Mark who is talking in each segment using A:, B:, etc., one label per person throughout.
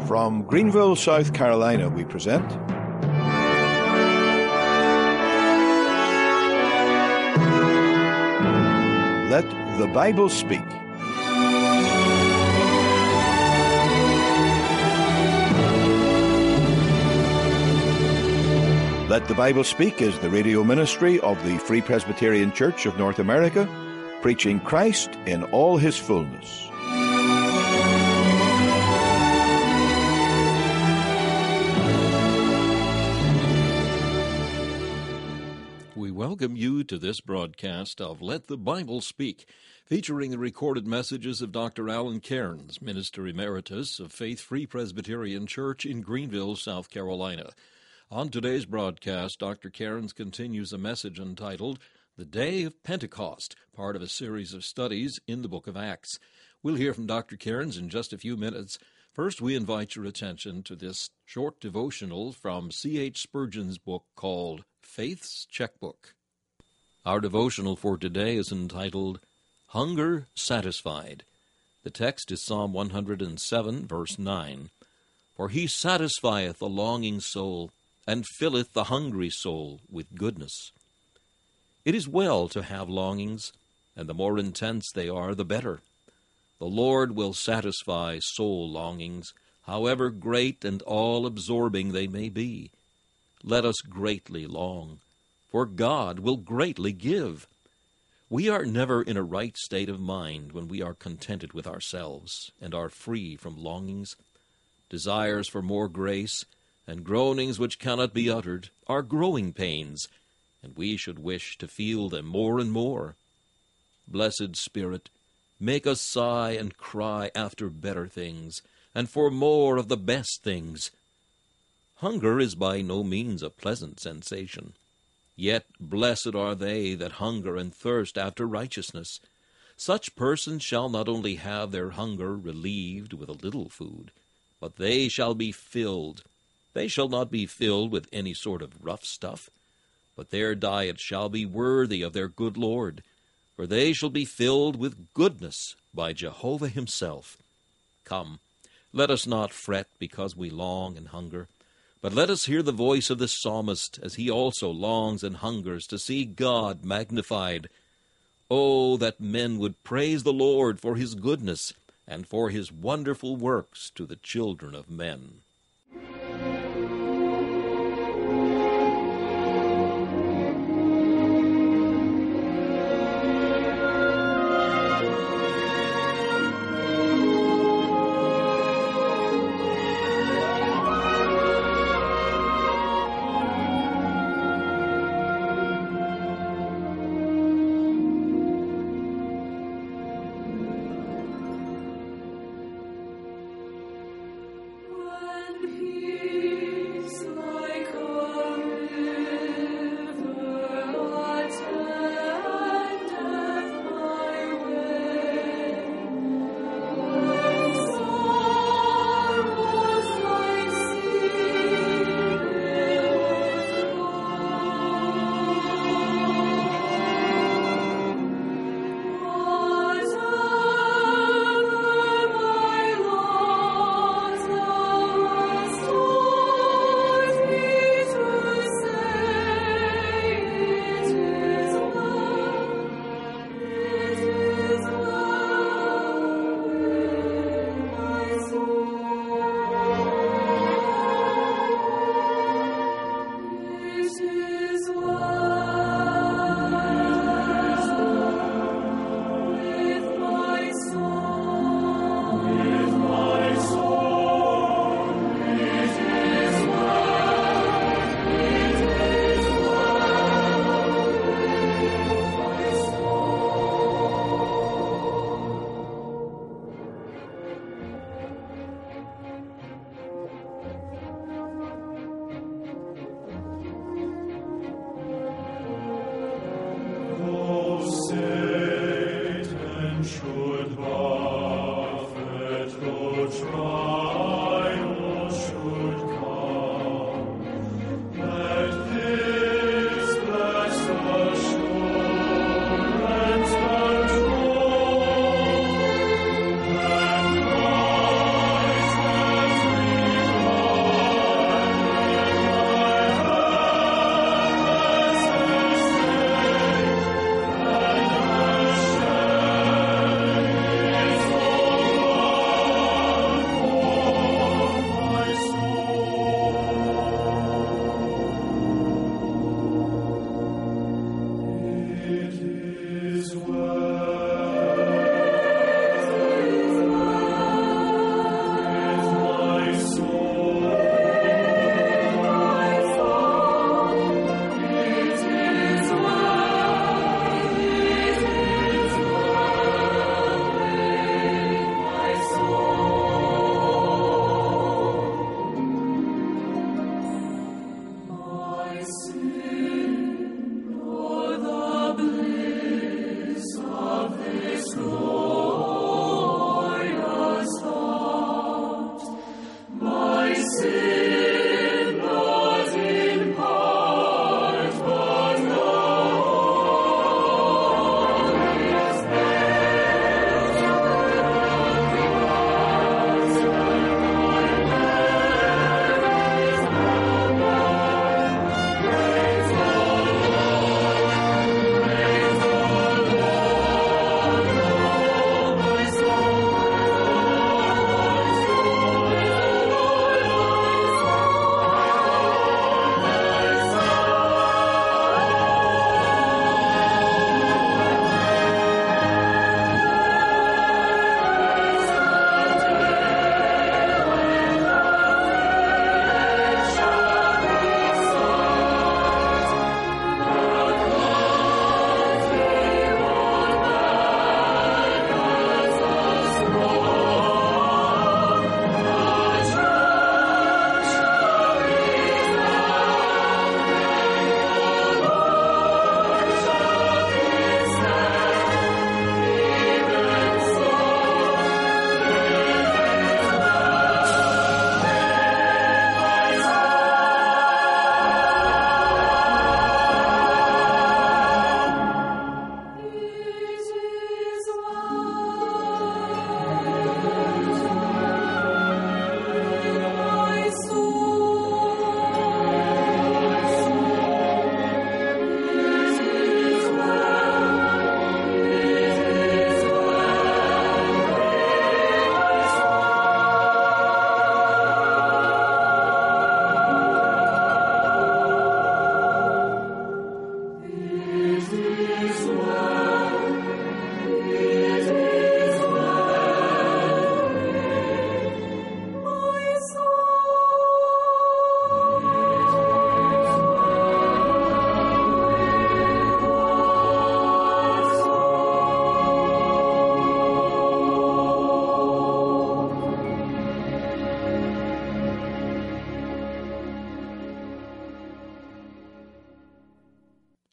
A: From Greenville, South Carolina, we present Let the Bible Speak. Let the Bible Speak is the radio ministry of the Free Presbyterian Church of North America, preaching Christ in all his fullness.
B: We welcome you to this broadcast of Let the Bible Speak, featuring the recorded messages of Dr. Alan Cairns, Minister Emeritus of Faith Free Presbyterian Church in Greenville, South Carolina. On today's broadcast, Dr. Cairns continues a message entitled The Day of Pentecost, part of a series of studies in the book of Acts. We'll hear from Dr. Cairns in just a few minutes. First, we invite your attention to this short devotional from C.H. Spurgeon's book called Faith's Checkbook. Our devotional for today is entitled Hunger Satisfied. The text is Psalm 107, verse 9. For he satisfieth the longing soul, and filleth the hungry soul with goodness. It is well to have longings, and the more intense they are, the better. The Lord will satisfy soul longings, however great and all-absorbing they may be. Let us greatly long, for God will greatly give. We are never in a right state of mind when we are contented with ourselves and are free from longings. Desires for more grace and groanings which cannot be uttered are growing pains, and we should wish to feel them more and more. Blessed Spirit, make us sigh and cry after better things, and for more of the best things. Hunger is by no means a pleasant sensation. Yet blessed are they that hunger and thirst after righteousness. Such persons shall not only have their hunger relieved with a little food, but they shall be filled. They shall not be filled with any sort of rough stuff, but their diet shall be worthy of their good Lord, for they shall be filled with goodness by Jehovah himself. Come, let us not fret because we long and hunger, but let us hear the voice of the psalmist as he also longs and hungers to see God magnified. Oh, that men would praise the Lord for his goodness and for his wonderful works to the children of men.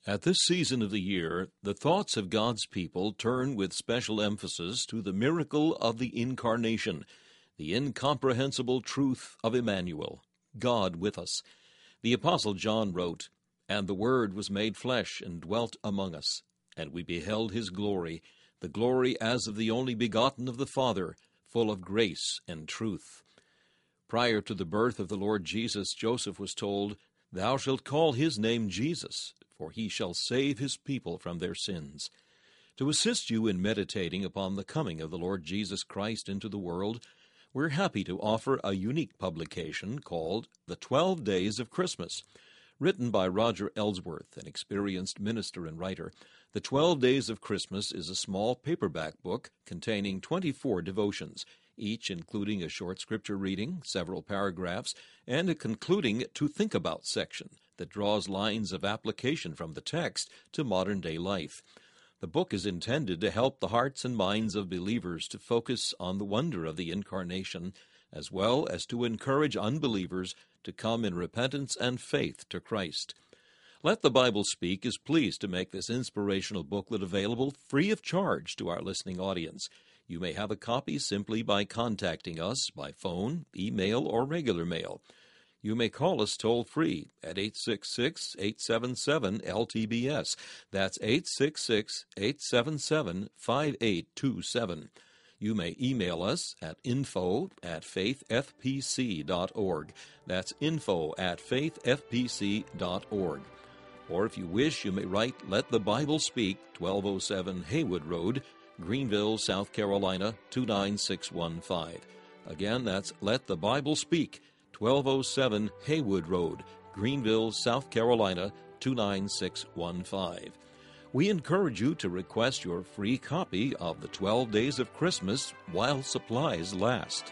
B: At this season of the year, the thoughts of God's people turn with special emphasis to the miracle of the Incarnation, the incomprehensible truth of Emmanuel, God with us. The Apostle John wrote, "And the Word was made flesh and dwelt among us, and we beheld his glory, the glory as of the only begotten of the Father, full of grace and truth." Prior to the birth of the Lord Jesus, Joseph was told, "Thou shalt call his name Jesus, for he shall save his people from their sins." To assist you in meditating upon the coming of the Lord Jesus Christ into the world, we're happy to offer a unique publication called The 12 Days of Christmas. Written by Roger Ellsworth, an experienced minister and writer, The 12 Days of Christmas is a small paperback book containing 24 devotions, each including a short scripture reading, several paragraphs, and a concluding To Think About section that draws lines of application from the text to modern-day life. The book is intended to help the hearts and minds of believers to focus on the wonder of the Incarnation, as well as to encourage unbelievers to come in repentance and faith to Christ. Let the Bible Speak is pleased to make this inspirational booklet available free of charge to our listening audience. You may have a copy simply by contacting us by phone, email, or regular mail. You may call us toll-free at 866-877-LTBS. That's 866-877-5827. You may email us at info@faithfpc.org. That's info@faithfpc.org. Or if you wish, you may write Let the Bible Speak, 1207 Haywood Road, Greenville, South Carolina, 29615. Again, that's Let the Bible Speak, 1207 Haywood Road, Greenville, South Carolina, 29615. We encourage you to request your free copy of the 12 Days of Christmas while supplies last.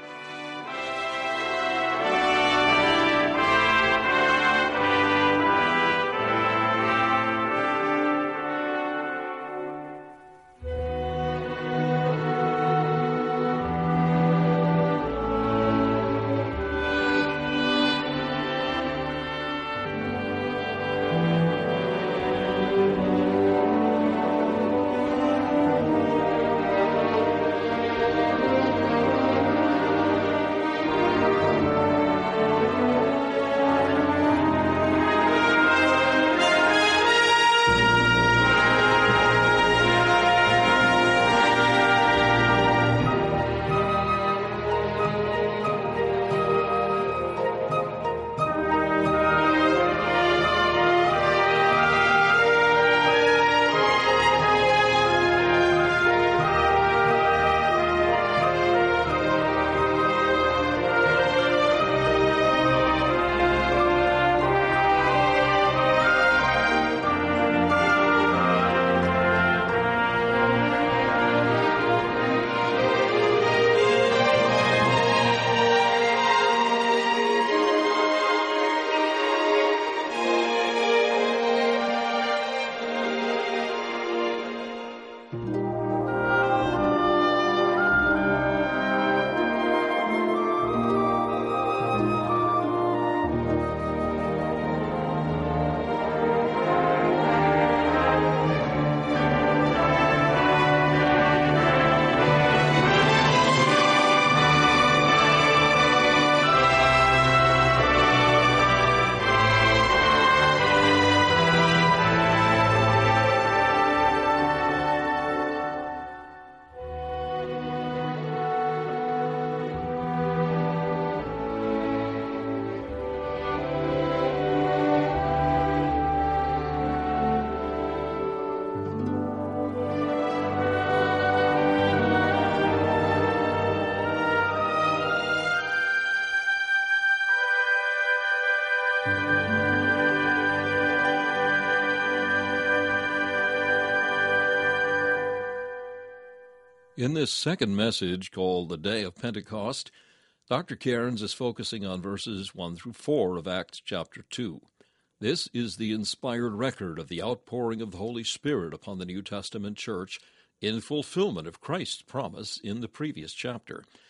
B: In this second message, called The Day of Pentecost, Dr. Cairns is focusing on verses 1 through 4 of Acts chapter 2. This is the inspired record of the outpouring of the Holy Spirit upon the New Testament church in fulfillment of Christ's promise in the previous chapter.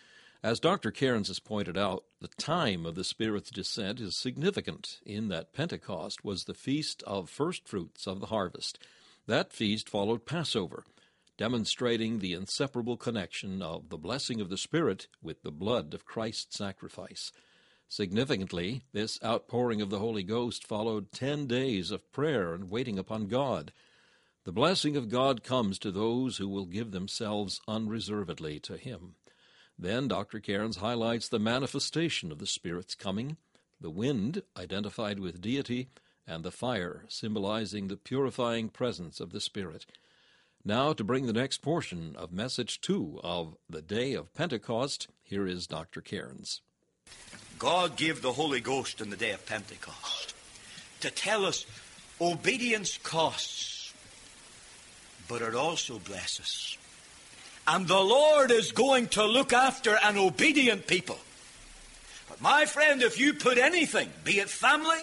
B: As Dr. Cairns has pointed out, the time of the Spirit's descent is significant in that Pentecost was the feast of first fruits of the harvest. That feast followed Passover, demonstrating the inseparable connection of the blessing of the Spirit with the blood of Christ's sacrifice. Significantly, this outpouring of the Holy Ghost followed 10 days of prayer and waiting upon God. The blessing of God comes to those who will give themselves unreservedly to Him. Then Dr. Cairns highlights the manifestation of the Spirit's coming, the wind identified with deity, and the fire symbolizing the purifying presence of the Spirit. Now, to bring the next portion of Message 2 of the Day of Pentecost, here is Dr. Cairns.
C: God gave the Holy Ghost on the day of Pentecost to tell us obedience costs, but it also blesses. And the Lord is going to look after an obedient people. But my friend, if you put anything, be it family,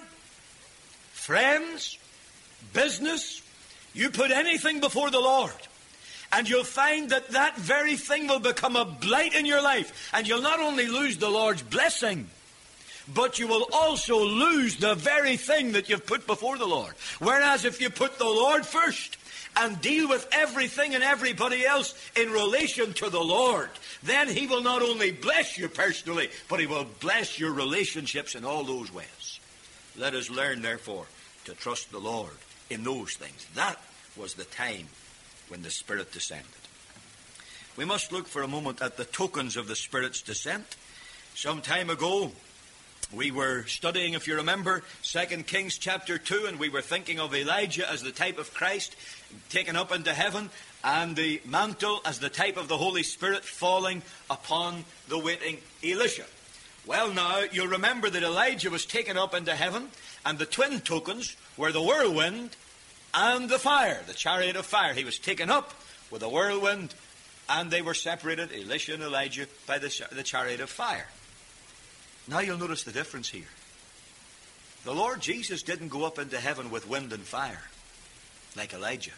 C: friends, business, you put anything before the Lord, and you'll find that that very thing will become a blight in your life. And you'll not only lose the Lord's blessing, but you will also lose the very thing that you've put before the Lord. Whereas if you put the Lord first and deal with everything and everybody else in relation to the Lord, then He will not only bless you personally, but He will bless your relationships in all those ways. Let us learn, therefore, to trust the Lord in those things. That was the time when the Spirit descended. We must look for a moment at the tokens of the Spirit's descent. Some time ago, we were studying, if you remember, 2 Kings chapter 2, and we were thinking of Elijah as the type of Christ taken up into heaven, and the mantle as the type of the Holy Spirit falling upon the waiting Elisha. Well, now, you'll remember that Elijah was taken up into heaven, and the twin tokens were the whirlwind and the fire, the chariot of fire. He was taken up with a whirlwind, and they were separated, Elisha and Elijah, by the chariot of fire. Now you'll notice the difference here. The Lord Jesus didn't go up into heaven with wind and fire like Elijah.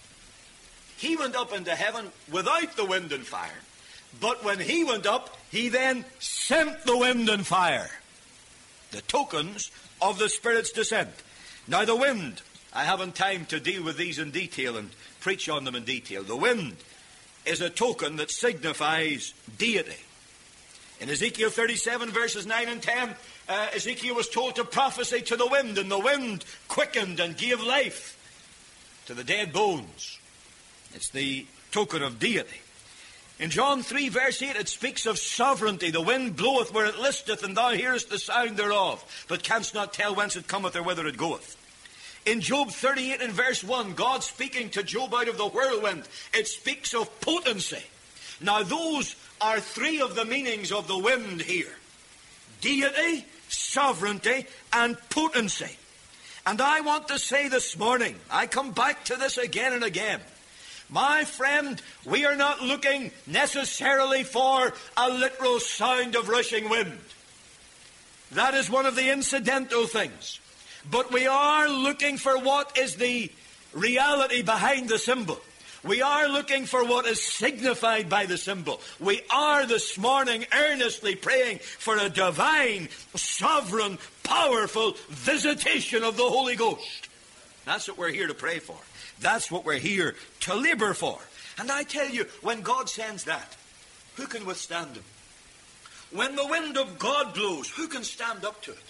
C: He went up into heaven without the wind and fire. But when He went up, He then sent the wind and fire. The tokens of the Spirit's descent. Now the wind, I haven't time to deal with these in detail and preach on them in detail. The wind is a token that signifies deity. In Ezekiel 37 verses 9 and 10, Ezekiel was told to prophesy to the wind, and the wind quickened and gave life to the dead bones. It's the token of deity. In John 3 verse 8 it speaks of sovereignty. The wind bloweth where it listeth, and thou hearest the sound thereof, but canst not tell whence it cometh or whither it goeth. In Job 38 and verse 1, God speaking to Job out of the whirlwind, it speaks of potency. Now those are three of the meanings of the wind here: deity, sovereignty, and potency. And I want to say this morning, I come back to this again and again, my friend, we are not looking necessarily for a literal sound of rushing wind. That is one of the incidental things. But we are looking for what is the reality behind the symbol. We are looking for what is signified by the symbol. We are this morning earnestly praying for a divine, sovereign, powerful visitation of the Holy Ghost. That's what we're here to pray for. That's what we're here to labor for. And I tell you, when God sends that, who can withstand Him? When the wind of God blows, who can stand up to it?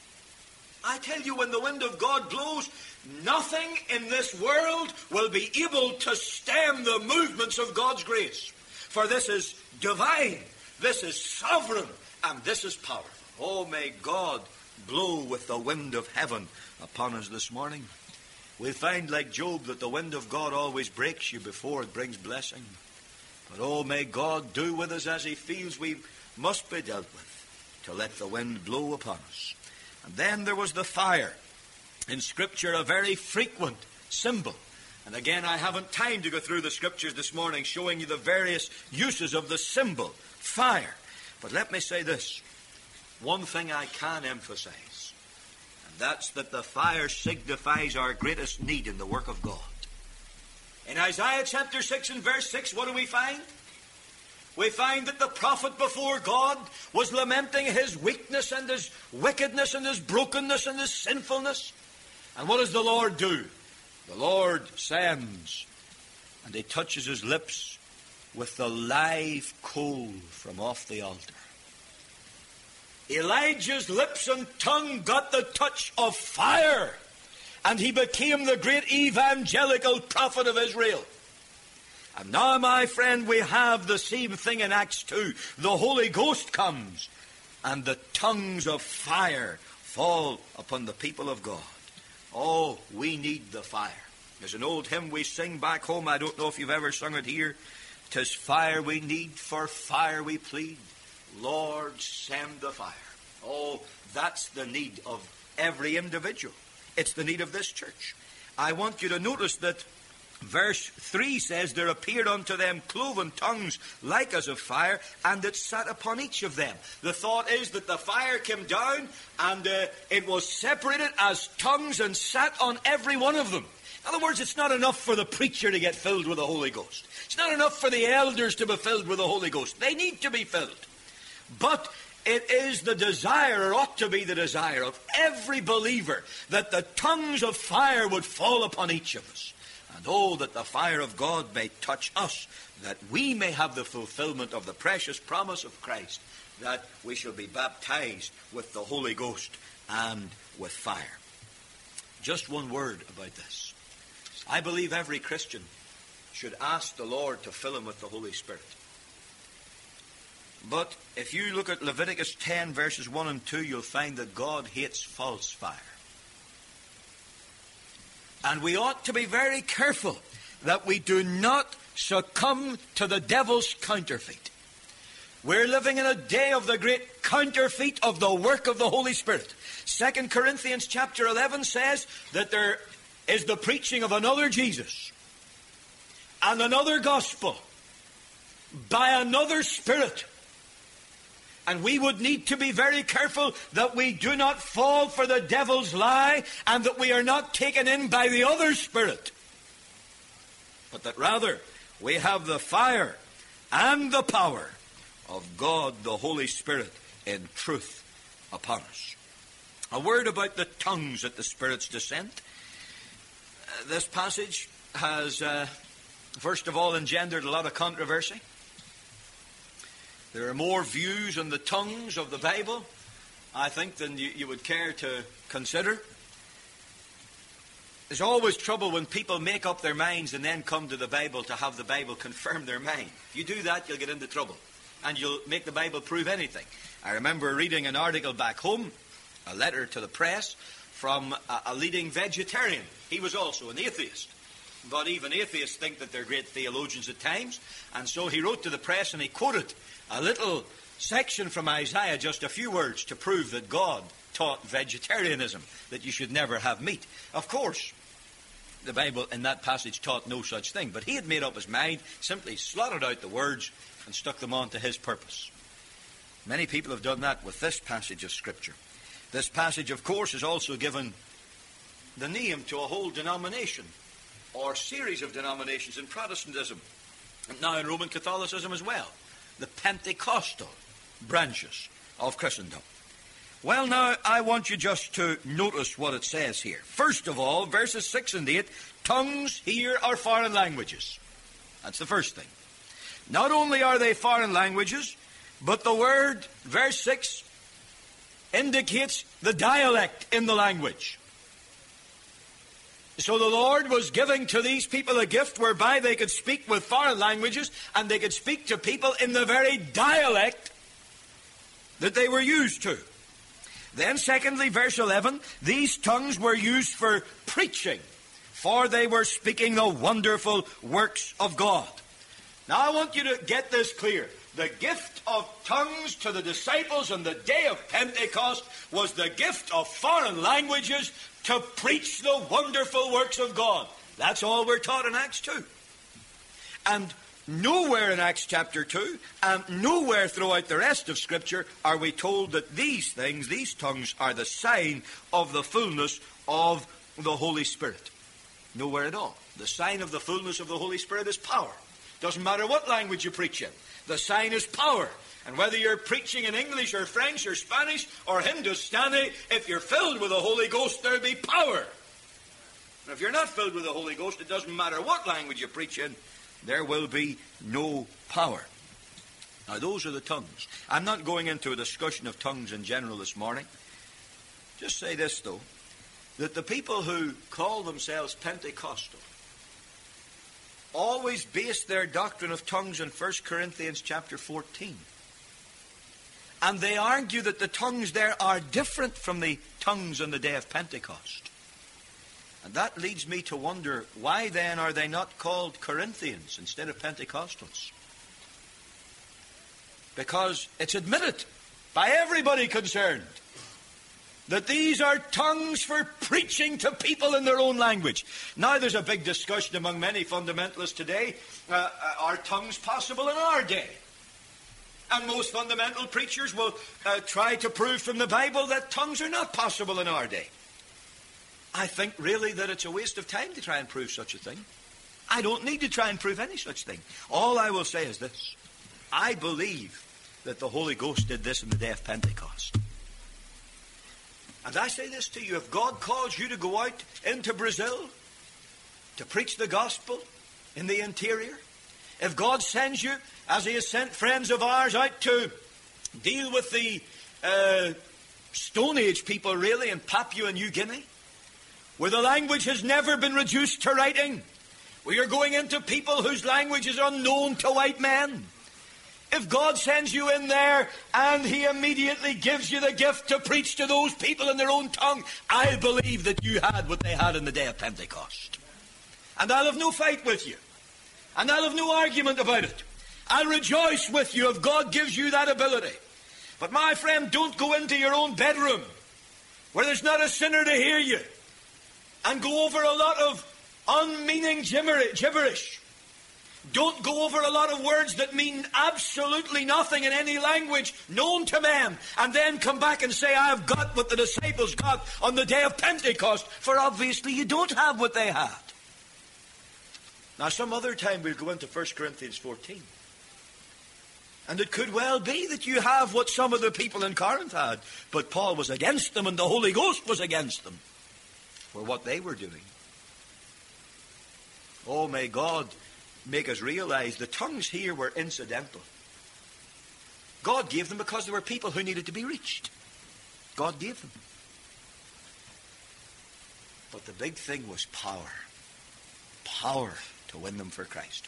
C: I tell you, when the wind of God blows, nothing in this world will be able to stem the movements of God's grace. For this is divine, this is sovereign, and this is powerful. Oh, may God blow with the wind of heaven upon us this morning. We'll find, like Job, that the wind of God always breaks you before it brings blessing. But oh, may God do with us as He feels we must be dealt with, to let the wind blow upon us. And then there was the fire. In Scripture, a very frequent symbol. And again, I haven't time to go through the Scriptures this morning showing you the various uses of the symbol, fire. But let me say this. One thing I can emphasize, and that's that the fire signifies our greatest need in the work of God. In Isaiah chapter 6 and verse 6, what do we find? We find that the prophet before God was lamenting his weakness and his wickedness and his brokenness and his sinfulness. And what does the Lord do? The Lord sends, and he touches his lips with the live coal from off the altar. Elijah's lips and tongue got the touch of fire, and he became the great evangelical prophet of Israel. And now, my friend, we have the same thing in Acts 2. The Holy Ghost comes, and the tongues of fire fall upon the people of God. Oh, we need the fire. There's an old hymn we sing back home. I don't know if you've ever sung it here. 'Tis fire we need, for fire we plead. Lord, send the fire. Oh, that's the need of every individual. It's the need of this church. I want you to notice that verse 3 says, there appeared unto them cloven tongues like as of fire, and it sat upon each of them. The thought is that the fire came down, and it was separated as tongues and sat on every one of them. In other words, it's not enough for the preacher to get filled with the Holy Ghost. It's not enough for the elders to be filled with the Holy Ghost. They need to be filled. But it is the desire, or ought to be the desire, of every believer that the tongues of fire would fall upon each of us. And oh, that the fire of God may touch us, that we may have the fulfillment of the precious promise of Christ, that we shall be baptized with the Holy Ghost and with fire. Just one word about this. I believe every Christian should ask the Lord to fill him with the Holy Spirit. But if you look at Leviticus 10 verses 1 and 2, you'll find that God hates false fire. And we ought to be very careful that we do not succumb to the devil's counterfeit. We're living in a day of the great counterfeit of the work of the Holy Spirit. 2 Corinthians chapter 11 says that there is the preaching of another Jesus and another gospel by another Spirit. And we would need to be very careful that we do not fall for the devil's lie, and that we are not taken in by the other spirit, but that rather we have the fire and the power of God the Holy Spirit in truth upon us. A word about the tongues at the Spirit's descent. This passage has, first of all, engendered a lot of controversy. There are more views on the tongues of the Bible, I think, than you would care to consider. There's always trouble when people make up their minds and then come to the Bible to have the Bible confirm their mind. If you do that, you'll get into trouble, and you'll make the Bible prove anything. I remember reading an article back home, a letter to the press, from a leading vegetarian. He was also an atheist. But even atheists think that they're great theologians at times. And so he wrote to the press and he quoted a little section from Isaiah, just a few words, to prove that God taught vegetarianism, that you should never have meat. Of course, the Bible in that passage taught no such thing. But he had made up his mind, simply slotted out the words and stuck them on to his purpose. Many people have done that with this passage of Scripture. This passage, of course, is also given the name to a whole denomination or series of denominations in Protestantism, and now in Roman Catholicism as well, the Pentecostal branches of Christendom. Well, now, I want you just to notice what it says here. First of all, verses 6 and 8, tongues here are foreign languages. That's the first thing. Not only are they foreign languages, but the word, verse 6, indicates the dialect in the language. So the Lord was giving to these people a gift whereby they could speak with foreign languages, and they could speak to people in the very dialect that they were used to. Then secondly, verse 11, these tongues were used for preaching, for they were speaking the wonderful works of God. Now I want you to get this clear. The gift of tongues to the disciples on the day of Pentecost was the gift of foreign languages to preach the wonderful works of God. That's all we're taught in Acts 2. And nowhere in Acts chapter 2, and nowhere throughout the rest of Scripture are we told that these things, these tongues, are the sign of the fullness of the Holy Spirit. Nowhere at all. The sign of the fullness of the Holy Spirit is power. Doesn't matter what language you preach in. The sign is power. And whether you're preaching in English or French or Spanish or Hindustani, if you're filled with the Holy Ghost, there'll be power. And if you're not filled with the Holy Ghost, it doesn't matter what language you preach in, there will be no power. Now, those are the tongues. I'm not going into a discussion of tongues in general this morning. Just say this, though, that the people who call themselves Pentecostal always base their doctrine of tongues on 1 Corinthians chapter 14. And they argue that the tongues there are different from the tongues on the day of Pentecost. And that leads me to wonder, why then are they not called Corinthians instead of Pentecostals? Because it's admitted by everybody concerned that these are tongues for preaching to people in their own language. Now there's a big discussion among many fundamentalists today. Are tongues possible in our day? And most fundamental preachers will try to prove from the Bible that tongues are not possible in our day. I think really that it's a waste of time to try and prove such a thing. I don't need to try and prove any such thing. All I will say is this. I believe that the Holy Ghost did this on the day of Pentecost. And I say this to you, if God calls you to go out into Brazil to preach the gospel in the interior, if God sends you, as He has sent friends of ours out to deal with the Stone Age people really in Papua New Guinea, where the language has never been reduced to writing, where you're going into people whose language is unknown to white men, if God sends you in there and He immediately gives you the gift to preach to those people in their own tongue, I believe that you had what they had on the day of Pentecost. And I'll have no fight with you. And I'll have no argument about it. I'll rejoice with you if God gives you that ability. But my friend, don't go into your own bedroom where there's not a sinner to hear you and go over a lot of unmeaning gibberish. Don't go over a lot of words that mean absolutely nothing in any language known to man, and then come back and say, I've got what the disciples got on the day of Pentecost, for obviously you don't have what they had. Now, some other time we'll go into 1 Corinthians 14. And it could well be that you have what some of the people in Corinth had, but Paul was against them and the Holy Ghost was against them for what they were doing. Oh, may God make us realize the tongues here were incidental. God gave them because there were people who needed to be reached. God gave them. But the big thing was power. Power to win them for Christ.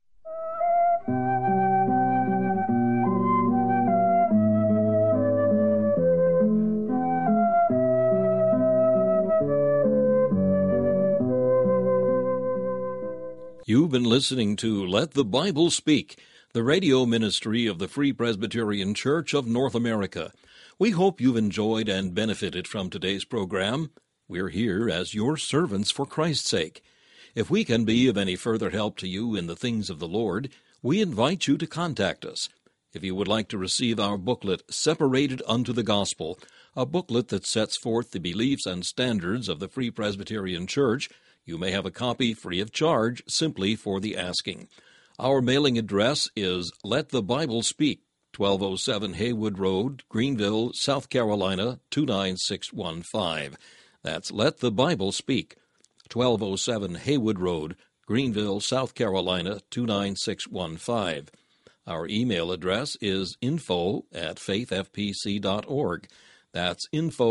B: You've been listening to Let the Bible Speak, the radio ministry of the Free Presbyterian Church of North America. We hope you've enjoyed and benefited from today's program. We're here as your servants for Christ's sake. If we can be of any further help to you in the things of the Lord, we invite you to contact us. If you would like to receive our booklet, Separated Unto the Gospel, a booklet that sets forth the beliefs and standards of the Free Presbyterian Church, you may have a copy free of charge simply for the asking. Our mailing address is Let the Bible Speak, 1207 Haywood Road, Greenville, South Carolina, 29615. That's Let the Bible Speak, 1207 Haywood Road, Greenville, South Carolina, 29615. Our email address is info@faithfpc.org. That's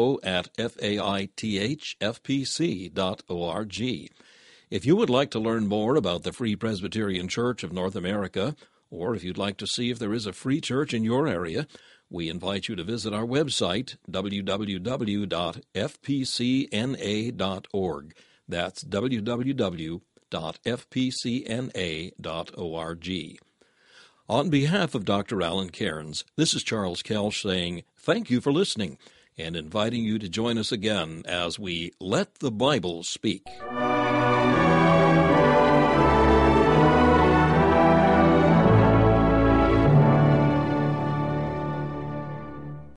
B: info@faithfpc.org. If you would like to learn more about the Free Presbyterian Church of North America, or if you'd like to see if there is a free church in your area, we invite you to visit our website, www.fpcna.org. That's www.fpcna.org. On behalf of Dr. Alan Cairns, this is Charles Kelch saying thank you for listening and inviting you to join us again as we Let the Bible Speak.